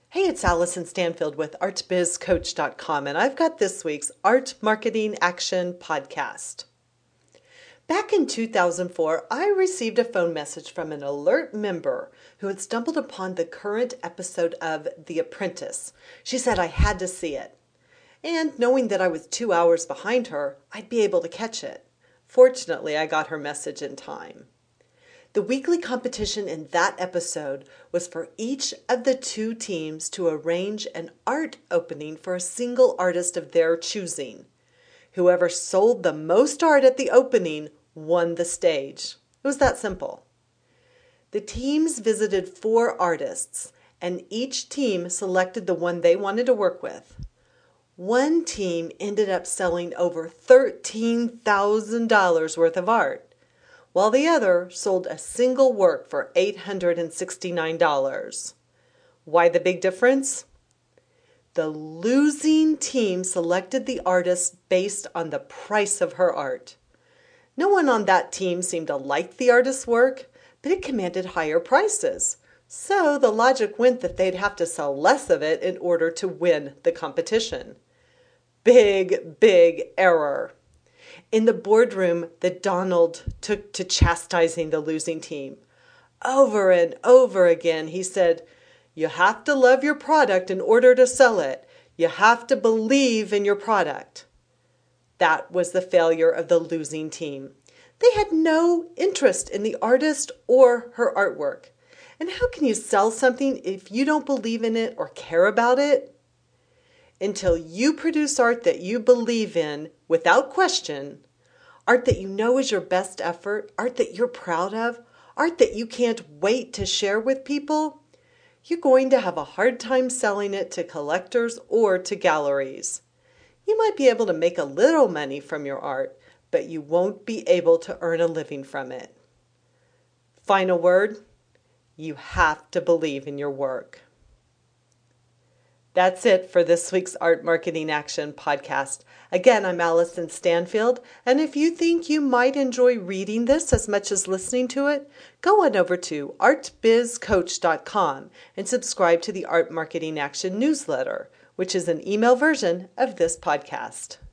Hey, it's Allison Stanfield with ArtBizCoach.com, and I've got this week's Art Marketing Action Podcast. Back in 2004, I received a phone message from an alert member who had stumbled upon the current episode of The Apprentice. She said I had to see it. And knowing that I was 2 hours behind her, I'd be able to catch it. Fortunately, I got her message in time. The weekly competition in that episode was for each of the two teams to arrange an art opening for a single artist of their choosing. Whoever sold the most art at the opening won the stage. It was that simple. The teams visited 4 artists, and each team selected the one they wanted to work with. One team ended up selling over $13,000 worth of art, while the other sold a single work for $869. Why the big difference? The losing team selected the artist based on the price of her art. No one on that team seemed to like the artist's work, but it commanded higher prices. So the logic went that they'd have to sell less of it in order to win the competition. Big error. In the boardroom, the Donald took to chastising the losing team. Over and over again, he said, "You have to love your product in order to sell it. You have to believe in your product." That was the failure of the losing team. They had no interest in the artist or her artwork. And how can you sell something if you don't believe in it or care about it? Until you produce art that you believe in without question, art that you know is your best effort, art that you're proud of, art that you can't wait to share with people, you're going to have a hard time selling it to collectors or to galleries. You might be able to make a little money from your art, but you won't be able to earn a living from it. Final word, you have to believe in your work. That's it for this week's Art Marketing Action Podcast. Again, I'm Allison Stanfield, and if you think you might enjoy reading this as much as listening to it, go on over to ArtBizCoach.com and subscribe to the Art Marketing Action newsletter, which is an email version of this podcast.